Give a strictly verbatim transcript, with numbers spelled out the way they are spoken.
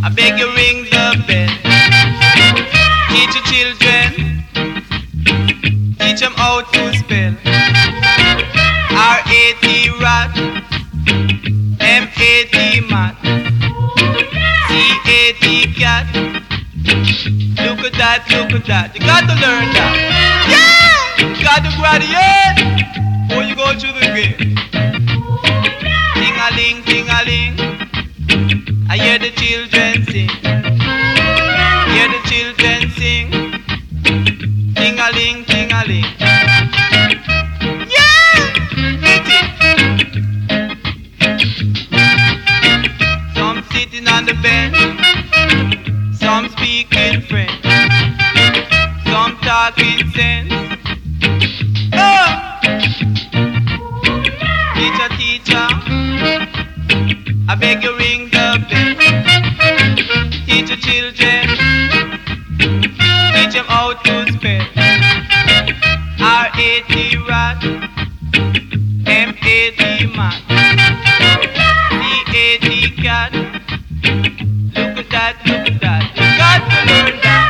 I beg you ring the bell. Teach your children, teach them how to spell. R A T rat, M A T mat, C A T cat. Look at that, look at that. You got to learn that. Yeah! You got to graduate before you go through the game. Ting-a-ling, ting-a-ling, I hear the children sing. Hear the children sing. Ting-a-ling, ting-a-ling. Yeah! Hit it. Some sitting on the bench, some speaking French, some talking sense. Oh! Teacher, teacher, I beg you ring the bell. Teach your children, teach them how to spell. R A T rat, M A T mat, C A T cat. Look at that, look at that. You got to learn that.